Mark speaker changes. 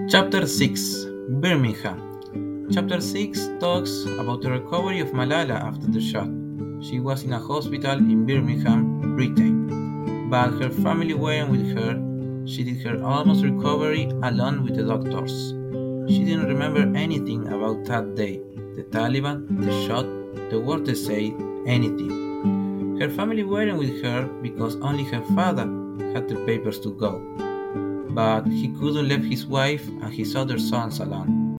Speaker 1: Chapter 6 Birmingham. Chapter 6 talks about the recovery of Malala after the shot. She was in a hospital in Birmingham, Britain, but her family weren't with her. She did her almost recovery alone with the doctors. She didn't remember anything about that day, the Taliban, the shot, the word they said, anything. Her family weren't with her because only her father had the papers to go, but he couldn't leave his wife and his other sons alone.